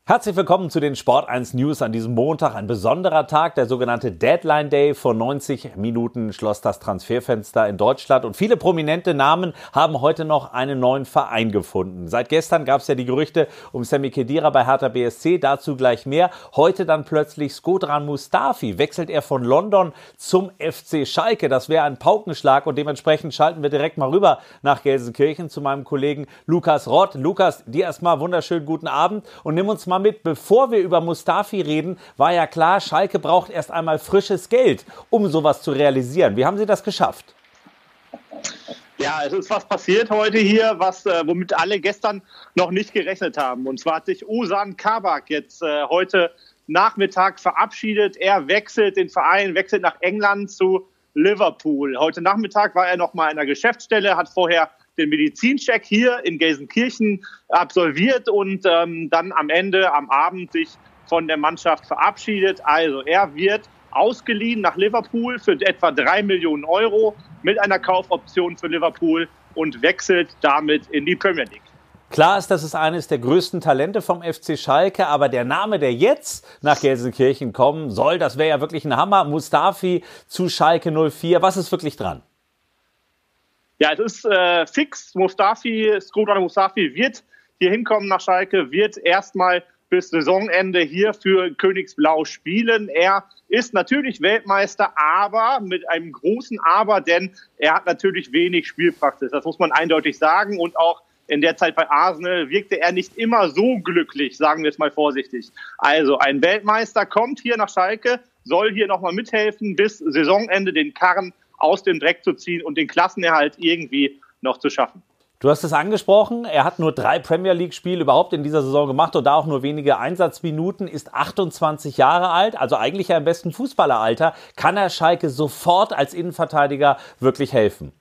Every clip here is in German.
Herzlich willkommen zu den Sport 1 News an diesem Montag. Ein besonderer Tag, der sogenannte Deadline Day. Vor 90 Minuten schloss das Transferfenster in Deutschland und viele prominente Namen haben heute noch einen neuen Verein gefunden. Seit gestern gab es ja die Gerüchte um Sami Khedira bei Hertha BSC, dazu gleich mehr. Heute dann plötzlich Shkodran Mustafi. Wechselt er von London zum FC Schalke. Das wäre ein Paukenschlag und dementsprechend schalten wir direkt mal rüber nach Gelsenkirchen zu meinem Kollegen Lukas Rott. Lukas, dir erstmal wunderschönen guten Abend und nimm uns mal mit, bevor wir über Mustafi reden, war ja klar, Schalke braucht erst einmal frisches Geld, um sowas zu realisieren. Wie haben Sie das geschafft? Ja, es ist was passiert heute hier, womit alle gestern noch nicht gerechnet haben. Und zwar hat sich Ozan Kabak jetzt heute Nachmittag verabschiedet. Er wechselt den Verein, wechselt nach England zu Liverpool. Heute Nachmittag war er noch mal in der Geschäftsstelle, hat vorher den Medizincheck hier in Gelsenkirchen absolviert und dann am Ende, am Abend, sich von der Mannschaft verabschiedet. Also er wird ausgeliehen nach Liverpool für etwa 3 Millionen Euro mit einer Kaufoption für Liverpool und wechselt damit in die Premier League. Klar ist, das ist eines der größten Talente vom FC Schalke, aber der Name, der jetzt nach Gelsenkirchen kommen soll, das wäre ja wirklich ein Hammer. Mustafi zu Schalke 04. Was ist wirklich dran? Ja, es ist fix. Shkodran Mustafi wird hier hinkommen nach Schalke, wird erstmal bis Saisonende hier für Königsblau spielen. Er ist natürlich Weltmeister, aber mit einem großen Aber, denn er hat natürlich wenig Spielpraxis. Das muss man eindeutig sagen. Und auch in der Zeit bei Arsenal wirkte er nicht immer so glücklich, sagen wir es mal vorsichtig. Also ein Weltmeister kommt hier nach Schalke, soll hier nochmal mithelfen, bis Saisonende den Karren aus dem Dreck zu ziehen und den Klassenerhalt irgendwie noch zu schaffen. Du hast es angesprochen, er hat nur 3 Premier League-Spiele überhaupt in dieser Saison gemacht und da auch nur wenige Einsatzminuten, ist 28 Jahre alt, also eigentlich ja im besten Fußballeralter. Kann er Schalke sofort als Innenverteidiger wirklich helfen?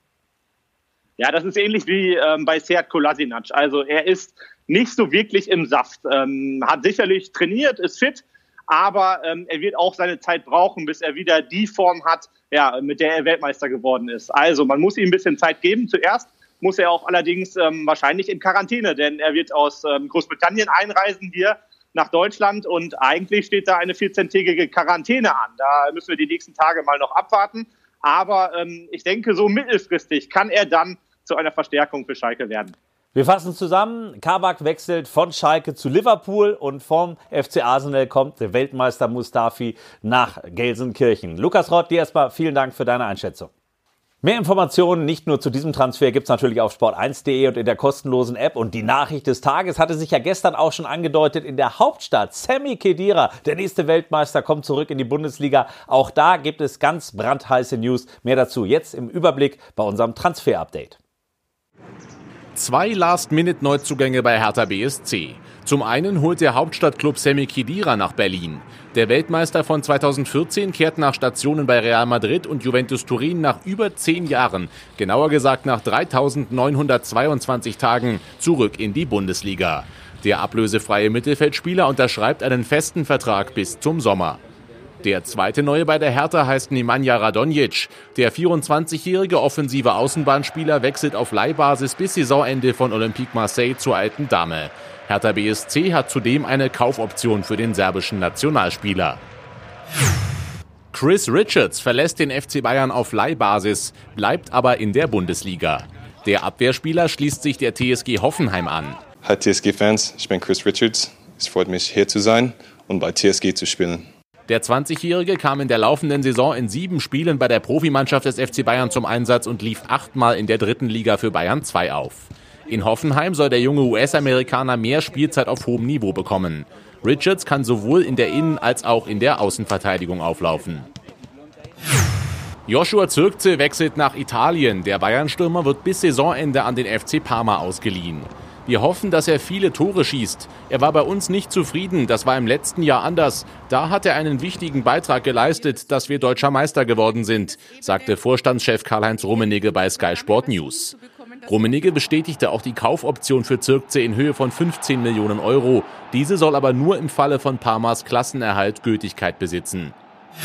Ja, das ist ähnlich wie bei Sead Kolasinac. Also er ist nicht so wirklich im Saft, hat sicherlich trainiert, ist fit, aber er wird auch seine Zeit brauchen, bis er wieder die Form hat, ja, mit der er Weltmeister geworden ist. Also man muss ihm ein bisschen Zeit geben. Zuerst muss er auch allerdings wahrscheinlich in Quarantäne, denn er wird aus Großbritannien einreisen hier nach Deutschland und eigentlich steht da eine 14-tägige Quarantäne an. Da müssen wir die nächsten Tage mal noch abwarten. Aber ich denke, so mittelfristig kann er dann zu einer Verstärkung für Schalke werden. Wir fassen zusammen, Kabak wechselt von Schalke zu Liverpool und vom FC Arsenal kommt der Weltmeister Mustafi nach Gelsenkirchen. Lukas Rott, dir erstmal vielen Dank für deine Einschätzung. Mehr Informationen nicht nur zu diesem Transfer gibt es natürlich auf sport1.de und in der kostenlosen App. Und die Nachricht des Tages hatte sich ja gestern auch schon angedeutet in der Hauptstadt. Sami Khedira, der nächste Weltmeister, kommt zurück in die Bundesliga. Auch da gibt es ganz brandheiße News. Mehr dazu jetzt im Überblick bei unserem Transfer-Update. 2 Last-Minute-Neuzugänge bei Hertha BSC. Zum einen holt der Hauptstadtklub Sami Khedira nach Berlin. Der Weltmeister von 2014 kehrt nach Stationen bei Real Madrid und Juventus Turin nach über 10 Jahren, genauer gesagt nach 3.922 Tagen, zurück in die Bundesliga. Der ablösefreie Mittelfeldspieler unterschreibt einen festen Vertrag bis zum Sommer. Der zweite Neue bei der Hertha heißt Nemanja Radonjic. Der 24-jährige offensive Außenbahnspieler wechselt auf Leihbasis bis Saisonende von Olympique Marseille zur alten Dame. Hertha BSC hat zudem eine Kaufoption für den serbischen Nationalspieler. Chris Richards verlässt den FC Bayern auf Leihbasis, bleibt aber in der Bundesliga. Der Abwehrspieler schließt sich der TSG Hoffenheim an. Hi TSG-Fans, ich bin Chris Richards. Es freut mich, hier zu sein und bei TSG zu spielen. Der 20-Jährige kam in der laufenden Saison in 7 Spielen bei der Profimannschaft des FC Bayern zum Einsatz und lief 8-mal in der 3. Liga für Bayern 2 auf. In Hoffenheim soll der junge US-Amerikaner mehr Spielzeit auf hohem Niveau bekommen. Richards kann sowohl in der Innen- als auch in der Außenverteidigung auflaufen. Joshua Zirkzee wechselt nach Italien. Der Bayern-Stürmer wird bis Saisonende an den FC Parma ausgeliehen. Wir hoffen, dass er viele Tore schießt. Er war bei uns nicht zufrieden, das war im letzten Jahr anders. Da hat er einen wichtigen Beitrag geleistet, dass wir deutscher Meister geworden sind, sagte Vorstandschef Karl-Heinz Rummenigge bei Sky Sport News. Rummenigge bestätigte auch die Kaufoption für Zirkzee in Höhe von 15 Millionen Euro. Diese soll aber nur im Falle von Parmas Klassenerhalt Gültigkeit besitzen.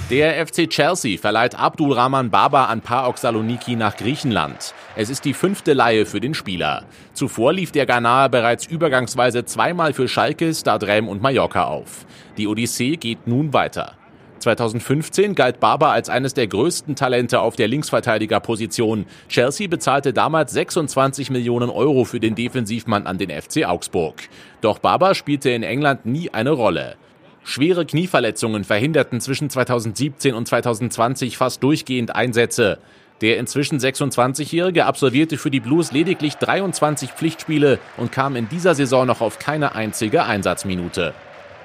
Der FC Chelsea verleiht Abdulrahman Baba an PAOK Saloniki nach Griechenland. Es ist die 5. Leihe für den Spieler. Zuvor lief der Ghanaer bereits übergangsweise zweimal für Schalke, Stade Reims und Mallorca auf. Die Odyssee geht nun weiter. 2015 galt Baba als eines der größten Talente auf der Linksverteidigerposition. Chelsea bezahlte damals 26 Millionen Euro für den Defensivmann an den FC Augsburg. Doch Baba spielte in England nie eine Rolle. Schwere Knieverletzungen verhinderten zwischen 2017 und 2020 fast durchgehend Einsätze. Der inzwischen 26-Jährige absolvierte für die Blues lediglich 23 Pflichtspiele und kam in dieser Saison noch auf keine einzige Einsatzminute.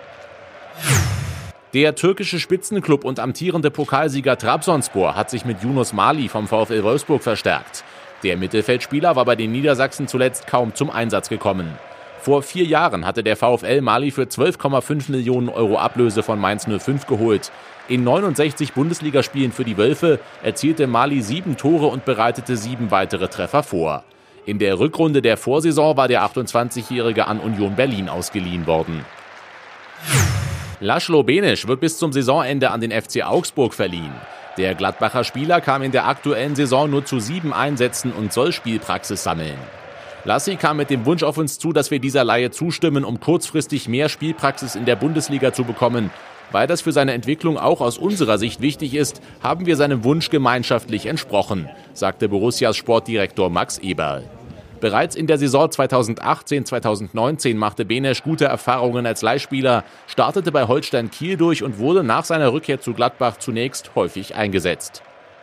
Der türkische Spitzenklub und amtierende Pokalsieger Trabzonspor hat sich mit Yunus Mali vom VfL Wolfsburg verstärkt. Der Mittelfeldspieler war bei den Niedersachsen zuletzt kaum zum Einsatz gekommen. Vor 4 Jahren hatte der VfL Mali für 12,5 Millionen Euro Ablöse von Mainz 05 geholt. In 69 Bundesligaspielen für die Wölfe erzielte Mali 7 Tore und bereitete 7 weitere Treffer vor. In der Rückrunde der Vorsaison war der 28-Jährige an Union Berlin ausgeliehen worden. Laszlo Benisch wird bis zum Saisonende an den FC Augsburg verliehen. Der Gladbacher Spieler kam in der aktuellen Saison nur zu 7 Einsätzen und soll Spielpraxis sammeln. Lassi kam mit dem Wunsch auf uns zu, dass wir dieser Leihe zustimmen, um kurzfristig mehr Spielpraxis in der Bundesliga zu bekommen. Weil das für seine Entwicklung auch aus unserer Sicht wichtig ist, haben wir seinem Wunsch gemeinschaftlich entsprochen, sagte Borussias Sportdirektor Max Eberl. Bereits in der Saison 2018/2019 machte Benesch gute Erfahrungen als Leihspieler, startete bei Holstein Kiel durch und wurde nach seiner Rückkehr zu Gladbach zunächst häufig eingesetzt.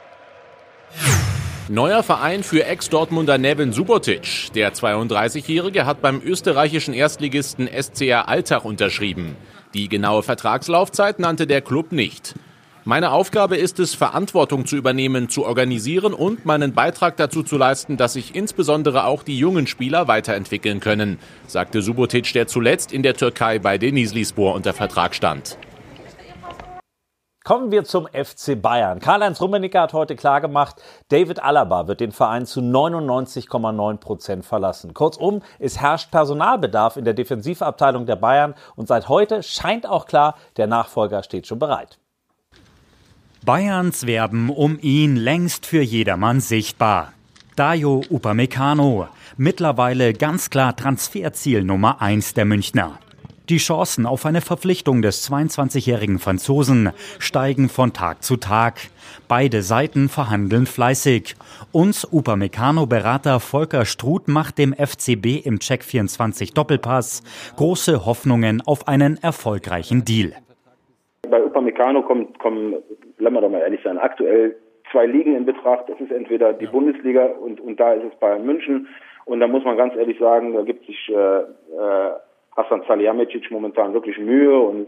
Neuer Verein für Ex-Dortmunder Neven Subotic. Der 32-Jährige hat beim österreichischen Erstligisten SCR Altach unterschrieben. Die genaue Vertragslaufzeit nannte der Klub nicht. Meine Aufgabe ist es, Verantwortung zu übernehmen, zu organisieren und meinen Beitrag dazu zu leisten, dass sich insbesondere auch die jungen Spieler weiterentwickeln können, sagte Subotic, der zuletzt in der Türkei bei Denizlispor unter Vertrag stand. Kommen wir zum FC Bayern. Karl-Heinz Rummenigge hat heute klargemacht, David Alaba wird den Verein zu 99,9% verlassen. Kurzum, es herrscht Personalbedarf in der Defensivabteilung der Bayern und seit heute scheint auch klar, der Nachfolger steht schon bereit. Bayerns Werben um ihn längst für jedermann sichtbar. Dayo Upamecano, mittlerweile ganz klar Transferziel Nummer 1 der Münchner. Die Chancen auf eine Verpflichtung des 22-jährigen Franzosen steigen von Tag zu Tag. Beide Seiten verhandeln fleißig. Uns Upamecano-Berater Volker Struth macht dem FCB im Check24 Doppelpass große Hoffnungen auf einen erfolgreichen Deal. Bei Upamecano kommen, lassen wir doch mal ehrlich sein, aktuell 2 Ligen in Betracht. Das ist entweder die Bundesliga und da ist es Bayern München. Und da muss man ganz ehrlich sagen, da gibt sich Hasan Salihamidzic momentan wirklich Mühe und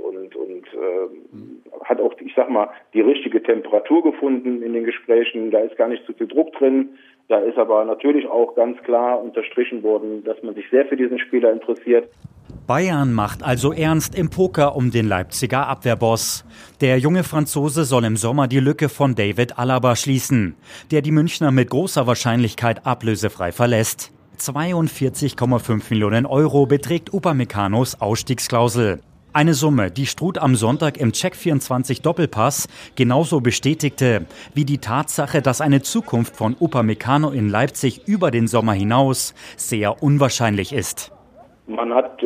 hat auch, ich sag mal, die richtige Temperatur gefunden in den Gesprächen. Da ist gar nicht zu viel Druck drin. Da ist aber natürlich auch ganz klar unterstrichen worden, dass man sich sehr für diesen Spieler interessiert. Bayern macht also ernst im Poker um den Leipziger Abwehrboss. Der junge Franzose soll im Sommer die Lücke von David Alaba schließen, der die Münchner mit großer Wahrscheinlichkeit ablösefrei verlässt. 42,5 Millionen Euro beträgt Upamecanos Ausstiegsklausel. Eine Summe, die Struth am Sonntag im Check24 Doppelpass genauso bestätigte, wie die Tatsache, dass eine Zukunft von Upamecano in Leipzig über den Sommer hinaus sehr unwahrscheinlich ist. Man hat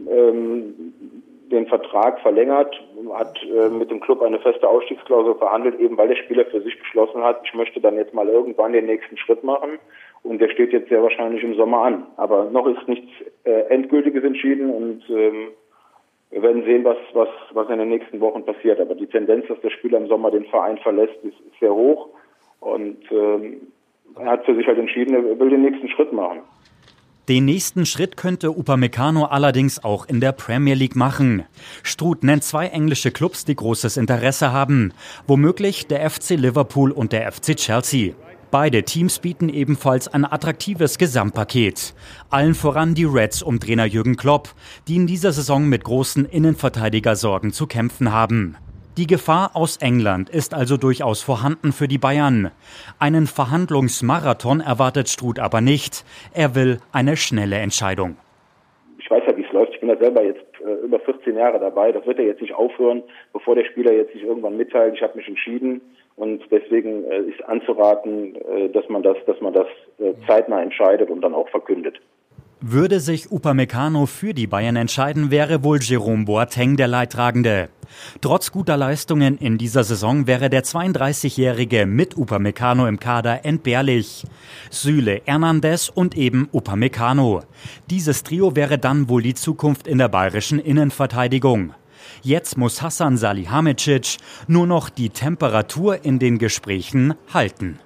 den Vertrag verlängert, hat mit dem Club eine feste Ausstiegsklausel verhandelt, eben weil der Spieler für sich beschlossen hat, ich möchte dann jetzt mal irgendwann den nächsten Schritt machen. Und der steht jetzt sehr wahrscheinlich im Sommer an. Aber noch ist nichts Endgültiges entschieden und wir werden sehen, was in den nächsten Wochen passiert. Aber die Tendenz, dass der Spieler im Sommer den Verein verlässt, ist sehr hoch. Und er hat für sich halt entschieden, er will den nächsten Schritt machen. Den nächsten Schritt könnte Upamecano allerdings auch in der Premier League machen. Struth nennt 2 englische Clubs, die großes Interesse haben. Womöglich der FC Liverpool und der FC Chelsea. Beide Teams bieten ebenfalls ein attraktives Gesamtpaket. Allen voran die Reds um Trainer Jürgen Klopp, die in dieser Saison mit großen Innenverteidigersorgen zu kämpfen haben. Die Gefahr aus England ist also durchaus vorhanden für die Bayern. Einen Verhandlungsmarathon erwartet Struth aber nicht. Er will eine schnelle Entscheidung. Ich weiß ja, wie es läuft. Ich bin ja selber jetzt über 14 Jahre dabei. Das wird er jetzt nicht aufhören, bevor der Spieler jetzt sich irgendwann mitteilt, ich habe mich entschieden. Und deswegen ist anzuraten, dass man das zeitnah entscheidet und dann auch verkündet. Würde sich Upamecano für die Bayern entscheiden, wäre wohl Jerome Boateng der Leidtragende. Trotz guter Leistungen in dieser Saison wäre der 32-Jährige mit Upamecano im Kader entbehrlich. Süle, Hernandez und eben Upamecano. Dieses Trio wäre dann wohl die Zukunft in der bayerischen Innenverteidigung. Jetzt muss Hasan Salihamidzic nur noch die Temperatur in den Gesprächen halten.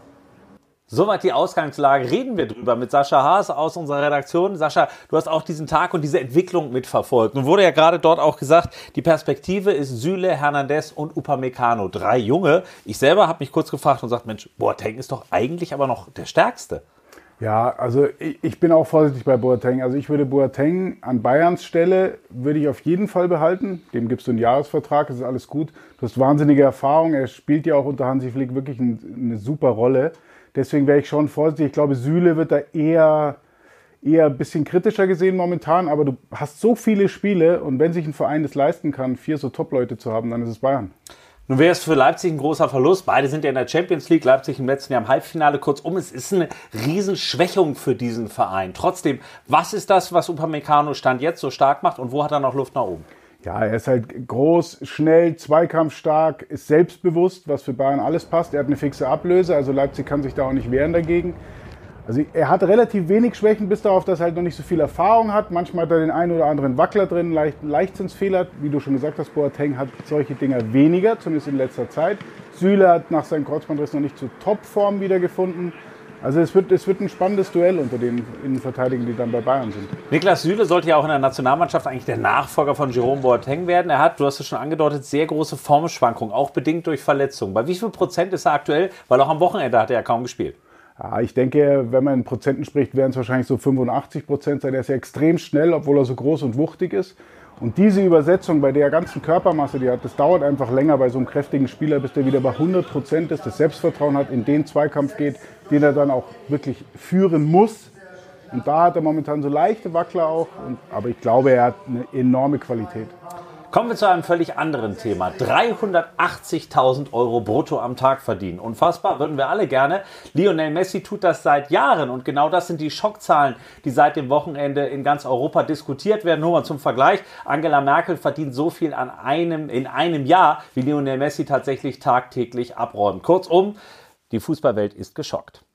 Soweit die Ausgangslage. Reden wir drüber mit Sascha Haas aus unserer Redaktion. Sascha, du hast auch diesen Tag und diese Entwicklung mitverfolgt. Nun wurde ja gerade dort auch gesagt, die Perspektive ist Süle, Hernandez und Upamecano. 3 Junge. Ich selber habe mich kurz gefragt und gesagt, Mensch, Boateng ist doch eigentlich aber noch der Stärkste. Ja, also ich bin auch vorsichtig bei Boateng. Also ich würde Boateng an Bayerns Stelle, würde ich auf jeden Fall behalten. Dem gibst du einen Jahresvertrag, das ist alles gut. Du hast wahnsinnige Erfahrung. Er spielt ja auch unter Hansi Flick wirklich eine super Rolle. Deswegen wäre ich schon vorsichtig. Ich glaube, Süle wird da eher ein bisschen kritischer gesehen momentan. Aber du hast so viele Spiele und wenn sich ein Verein das leisten kann, 4 so Top-Leute zu haben, dann ist es Bayern. Nun wäre es für Leipzig ein großer Verlust. Beide sind ja in der Champions League. Leipzig im letzten Jahr im Halbfinale. Kurzum, es ist eine Riesenschwächung für diesen Verein. Trotzdem, was ist das, was Upamecano Stand jetzt so stark macht und wo hat er noch Luft nach oben? Ja, er ist halt groß, schnell, zweikampfstark, ist selbstbewusst, was für Bayern alles passt. Er hat eine fixe Ablöse, also Leipzig kann sich da auch nicht wehren dagegen. Also er hat relativ wenig Schwächen, bis darauf, dass er halt noch nicht so viel Erfahrung hat. Manchmal hat er den einen oder anderen Wackler drin, Leichtsinnsfehler. Wie du schon gesagt hast, Boateng hat solche Dinger weniger, zumindest in letzter Zeit. Süle hat nach seinem Kreuzbandriss noch nicht zur Topform wiedergefunden. Also es wird ein spannendes Duell unter den Innenverteidigern, die dann bei Bayern sind. Niklas Süle sollte ja auch in der Nationalmannschaft eigentlich der Nachfolger von Jerome Boateng werden. Er hat, du hast es schon angedeutet, sehr große Formschwankungen, auch bedingt durch Verletzungen. Bei wie viel Prozent ist er aktuell? Weil auch am Wochenende hat er ja kaum gespielt. Ja, ich denke, wenn man in Prozenten spricht, werden es wahrscheinlich so 85% sein. Er ist ja extrem schnell, obwohl er so groß und wuchtig ist. Und diese Übersetzung bei der ganzen Körpermasse, die er hat, das dauert einfach länger bei so einem kräftigen Spieler, bis der wieder bei 100% ist, das Selbstvertrauen hat, in den Zweikampf geht, den er dann auch wirklich führen muss. Und da hat er momentan so leichte Wackler auch. Aber ich glaube, er hat eine enorme Qualität. Kommen wir zu einem völlig anderen Thema. 380.000 € brutto am Tag verdienen. Unfassbar, würden wir alle gerne. Lionel Messi tut das seit Jahren und genau das sind die Schockzahlen, die seit dem Wochenende in ganz Europa diskutiert werden. Nur mal zum Vergleich, Angela Merkel verdient so viel in einem Jahr, wie Lionel Messi tatsächlich tagtäglich abräumt. Kurzum, die Fußballwelt ist geschockt.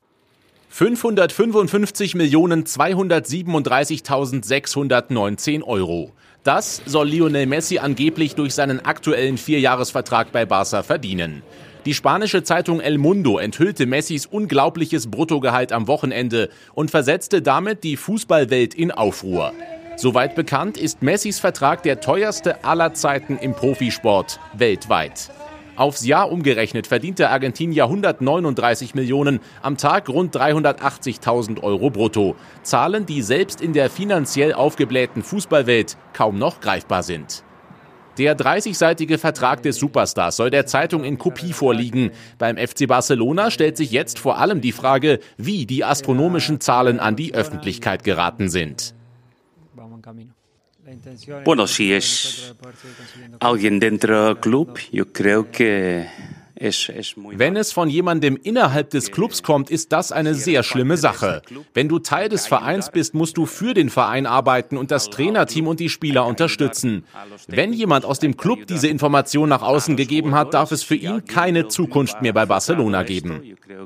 555.237.619 €. Das soll Lionel Messi angeblich durch seinen aktuellen 4-Jahres-Vertrag bei Barca verdienen. Die spanische Zeitung El Mundo enthüllte Messis unglaubliches Bruttogehalt am Wochenende und versetzte damit die Fußballwelt in Aufruhr. Soweit bekannt ist Messis Vertrag der teuerste aller Zeiten im Profisport weltweit. Aufs Jahr umgerechnet verdient der Argentinier 139 Millionen, am Tag rund 380.000 € brutto. Zahlen, die selbst in der finanziell aufgeblähten Fußballwelt kaum noch greifbar sind. Der 30-seitige Vertrag des Superstars soll der Zeitung in Kopie vorliegen. Beim FC Barcelona stellt sich jetzt vor allem die Frage, wie die astronomischen Zahlen an die Öffentlichkeit geraten sind. Bueno, si es alguien dentro del club, yo creo que es muy. Wenn es von jemandem innerhalb des Clubs kommt, ist das eine sehr schlimme Sache. Wenn du Teil des Vereins bist, musst du für den Verein arbeiten und das Trainerteam und die Spieler unterstützen. Wenn jemand aus dem Club diese Information nach außen gegeben hat, darf es für ihn keine Zukunft mehr bei Barcelona geben.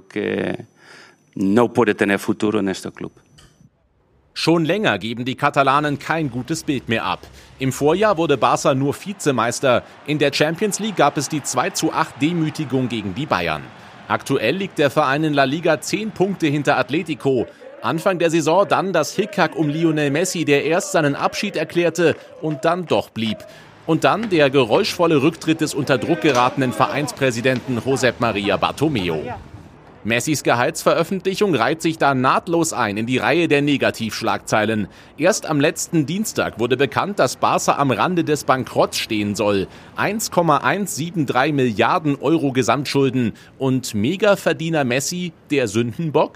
No puede tener futuro en este club. Schon länger geben die Katalanen kein gutes Bild mehr ab. Im Vorjahr wurde Barca nur Vizemeister. In der Champions League gab es die 2:8 Demütigung gegen die Bayern. Aktuell liegt der Verein in La Liga 10 Punkte hinter Atletico. Anfang der Saison dann das Hickhack um Lionel Messi, der erst seinen Abschied erklärte und dann doch blieb. Und dann der geräuschvolle Rücktritt des unter Druck geratenen Vereinspräsidenten Josep Maria Bartomeu. Messis Gehaltsveröffentlichung reiht sich da nahtlos ein in die Reihe der Negativschlagzeilen. Erst am letzten Dienstag wurde bekannt, dass Barca am Rande des Bankrotts stehen soll. 1,173 Milliarden € Gesamtschulden. Und Megaverdiener Messi der Sündenbock?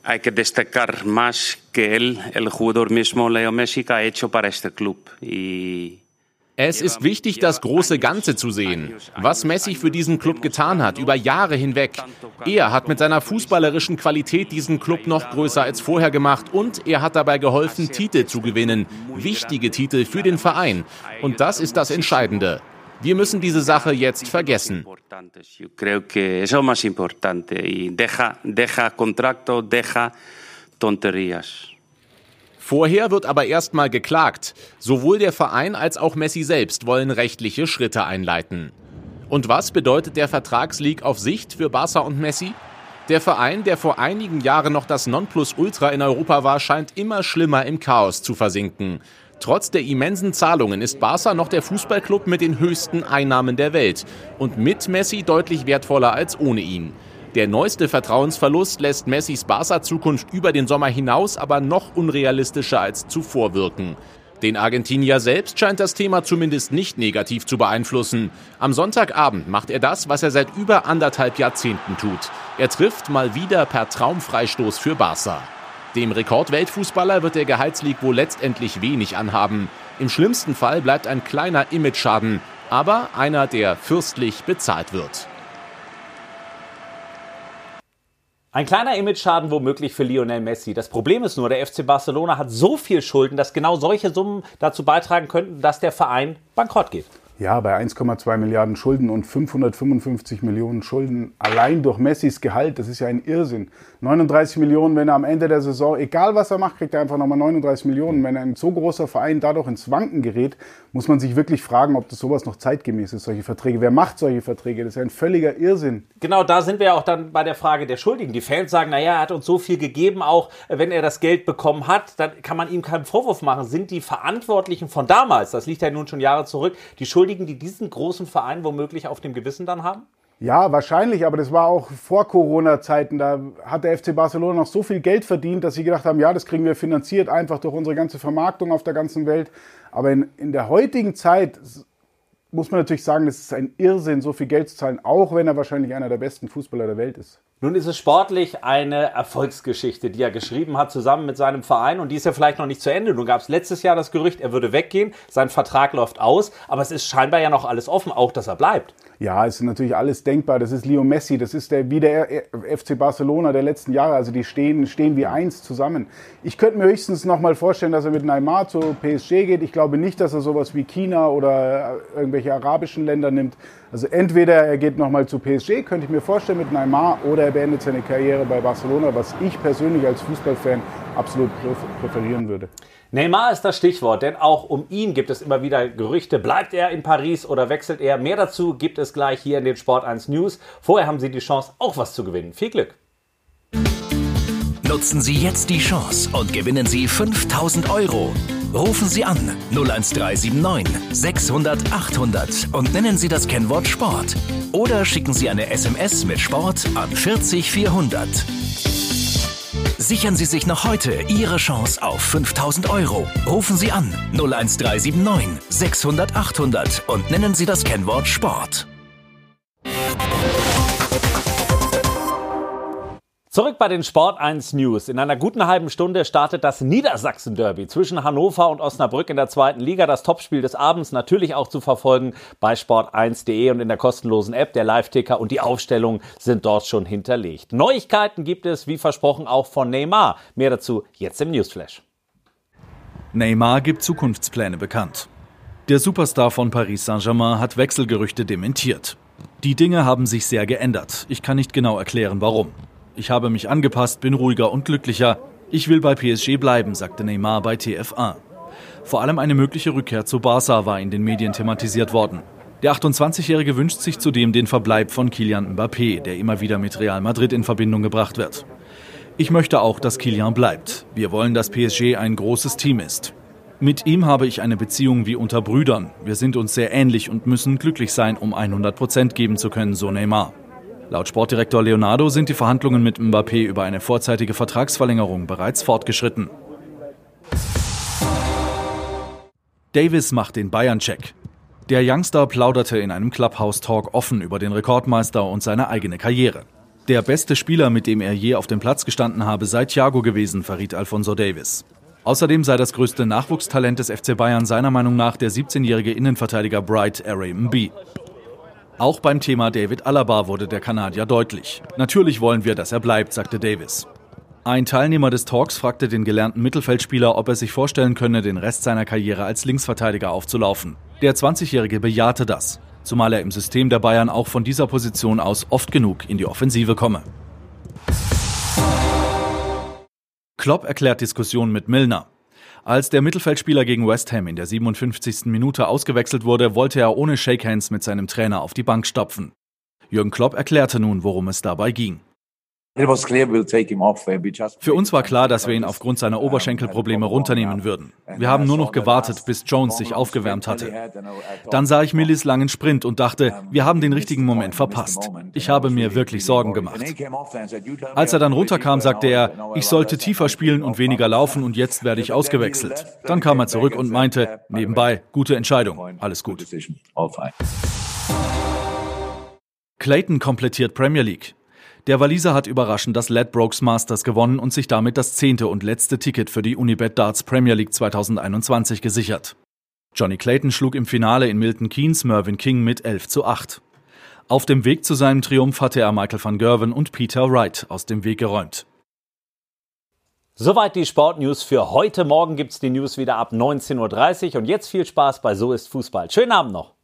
hay que destacar más que él, el jugador mismo, Leo Messi, que ha hecho para este club. Es ist wichtig, das große Ganze zu sehen, was Messi für diesen Club getan hat, über Jahre hinweg. Er hat mit seiner fußballerischen Qualität diesen Club noch größer als vorher gemacht und er hat dabei geholfen, Titel zu gewinnen, wichtige Titel für den Verein. Und das ist das Entscheidende. Wir müssen diese Sache jetzt vergessen. Yo creo que eso es más importante y deja contrato, deja tonterías. Vorher wird aber erstmal geklagt. Sowohl der Verein als auch Messi selbst wollen rechtliche Schritte einleiten. Und was bedeutet der Vertragsleak auf Sicht für Barca und Messi? Der Verein, der vor einigen Jahren noch das Nonplusultra in Europa war, scheint immer schlimmer im Chaos zu versinken. Trotz der immensen Zahlungen ist Barca noch der Fußballclub mit den höchsten Einnahmen der Welt und mit Messi deutlich wertvoller als ohne ihn. Der neueste Vertrauensverlust lässt Messis Barca-Zukunft über den Sommer hinaus aber noch unrealistischer als zuvor wirken. Den Argentinier selbst scheint das Thema zumindest nicht negativ zu beeinflussen. Am Sonntagabend macht er das, was er seit über 1,5 Jahrzehnten tut. Er trifft mal wieder per Traumfreistoß für Barca. Dem Rekordweltfußballer wird der Gehaltsleak wohl letztendlich wenig anhaben. Im schlimmsten Fall bleibt ein kleiner Imageschaden, aber einer, der fürstlich bezahlt wird. Ein kleiner Imageschaden womöglich für Lionel Messi. Das Problem ist nur, der FC Barcelona hat so viel Schulden, dass genau solche Summen dazu beitragen könnten, dass der Verein bankrott geht. Ja, bei 1,2 Milliarden Schulden und 555 Millionen Schulden allein durch Messis Gehalt, das ist ja ein Irrsinn. 39 Millionen, wenn er am Ende der Saison, egal was er macht, kriegt er einfach nochmal 39 Millionen. Wenn ein so großer Verein dadurch ins Wanken gerät, muss man sich wirklich fragen, ob das sowas noch zeitgemäß ist, solche Verträge. Wer macht solche Verträge? Das ist ja ein völliger Irrsinn. Genau, da sind wir ja auch dann bei der Frage der Schuldigen. Die Fans sagen, naja, er hat uns so viel gegeben, auch wenn er das Geld bekommen hat, dann kann man ihm keinen Vorwurf machen. Sind die Verantwortlichen von damals, das liegt ja nun schon Jahre zurück, die Schuldigen, die diesen großen Verein womöglich auf dem Gewissen dann haben? Ja, wahrscheinlich, aber das war auch vor Corona-Zeiten. Da hat der FC Barcelona noch so viel Geld verdient, dass sie gedacht haben, ja, das kriegen wir finanziert, einfach durch unsere ganze Vermarktung auf der ganzen Welt. Aber in der heutigen Zeit muss man natürlich sagen, das ist ein Irrsinn, so viel Geld zu zahlen, auch wenn er wahrscheinlich einer der besten Fußballer der Welt ist. Nun ist es sportlich eine Erfolgsgeschichte, die er geschrieben hat zusammen mit seinem Verein und die ist ja vielleicht noch nicht zu Ende. Nun gab es letztes Jahr das Gerücht, er würde weggehen, sein Vertrag läuft aus, aber es ist scheinbar ja noch alles offen, auch dass er bleibt. Ja, es ist natürlich alles denkbar. Das ist Leo Messi, das ist wie der FC Barcelona der letzten Jahre. Also die stehen wie eins zusammen. Ich könnte mir höchstens noch mal vorstellen, dass er mit Neymar zu PSG geht. Ich glaube nicht, dass er sowas wie China oder irgendwelche arabischen Länder nimmt. Also entweder er geht noch mal zu PSG, könnte ich mir vorstellen, mit Neymar, oder er beendet seine Karriere bei Barcelona, was ich persönlich als Fußballfan absolut präferieren würde. Neymar ist das Stichwort, denn auch um ihn gibt es immer wieder Gerüchte. Bleibt er in Paris oder wechselt er? Mehr dazu gibt es gleich hier in den Sport 1 News. Vorher haben Sie die Chance, auch was zu gewinnen. Viel Glück! Nutzen Sie jetzt die Chance und gewinnen Sie 5.000 €. Rufen Sie an 01379 600 800 und nennen Sie das Kennwort Sport. Oder schicken Sie eine SMS mit Sport an 40 400. Sichern Sie sich noch heute Ihre Chance auf 5.000 €. Rufen Sie an 01379 600 800 und nennen Sie das Kennwort Sport. Zurück bei den Sport 1 News. In einer guten halben Stunde startet das Niedersachsen-Derby zwischen Hannover und Osnabrück in der 2. Liga. Das Topspiel des Abends natürlich auch zu verfolgen bei sport1.de und in der kostenlosen App. Der Live-Ticker und die Aufstellung sind dort schon hinterlegt. Neuigkeiten gibt es, wie versprochen, auch von Neymar. Mehr dazu jetzt im Newsflash. Neymar gibt Zukunftspläne bekannt. Der Superstar von Paris Saint-Germain hat Wechselgerüchte dementiert. Die Dinge haben sich sehr geändert. Ich kann nicht genau erklären, warum. Ich habe mich angepasst, bin ruhiger und glücklicher. Ich will bei PSG bleiben, sagte Neymar bei TF1. Vor allem eine mögliche Rückkehr zu Barca war in den Medien thematisiert worden. Der 28-Jährige wünscht sich zudem den Verbleib von Kylian Mbappé, der immer wieder mit Real Madrid in Verbindung gebracht wird. Ich möchte auch, dass Kylian bleibt. Wir wollen, dass PSG ein großes Team ist. Mit ihm habe ich eine Beziehung wie unter Brüdern. Wir sind uns sehr ähnlich und müssen glücklich sein, um 100% geben zu können, so Neymar. Laut Sportdirektor Leonardo sind die Verhandlungen mit Mbappé über eine vorzeitige Vertragsverlängerung bereits fortgeschritten. Davis macht den Bayern-Check. Der Youngster plauderte in einem Clubhouse-Talk offen über den Rekordmeister und seine eigene Karriere. Der beste Spieler, mit dem er je auf dem Platz gestanden habe, sei Thiago gewesen, verriet Alphonso Davies. Außerdem sei das größte Nachwuchstalent des FC Bayern seiner Meinung nach der 17-jährige Innenverteidiger Bright Ere Mbi. Auch beim Thema David Alaba wurde der Kanadier deutlich. Natürlich wollen wir, dass er bleibt, sagte Davies. Ein Teilnehmer des Talks fragte den gelernten Mittelfeldspieler, ob er sich vorstellen könne, den Rest seiner Karriere als Linksverteidiger aufzulaufen. Der 20-Jährige bejahte das, zumal er im System der Bayern auch von dieser Position aus oft genug in die Offensive komme. Klopp erklärt Diskussion mit Milner. Als der Mittelfeldspieler gegen West Ham in der 57. Minute ausgewechselt wurde, wollte er ohne Shakehands mit seinem Trainer auf die Bank stapfen. Jürgen Klopp erklärte nun, worum es dabei ging. Für uns war klar, dass wir ihn aufgrund seiner Oberschenkelprobleme runternehmen würden. Wir haben nur noch gewartet, bis Jones sich aufgewärmt hatte. Dann sah ich Millis langen Sprint und dachte, wir haben den richtigen Moment verpasst. Ich habe mir wirklich Sorgen gemacht. Als er dann runterkam, sagte er, ich sollte tiefer spielen und weniger laufen und jetzt werde ich ausgewechselt. Dann kam er zurück und meinte, nebenbei, gute Entscheidung, alles gut. Clayton komplettiert Premier League. Der Waliser hat überraschend das Ladbrokes Masters gewonnen und sich damit das 10. und letzte Ticket für die Unibet Darts Premier League 2021 gesichert. Johnny Clayton schlug im Finale in Milton Keynes Mervyn King mit 11:8. Auf dem Weg zu seinem Triumph hatte er Michael van Gerwen und Peter Wright aus dem Weg geräumt. Soweit die Sportnews für heute. Morgen gibt's die News wieder ab 19:30 Uhr. Und jetzt viel Spaß bei So ist Fußball. Schönen Abend noch.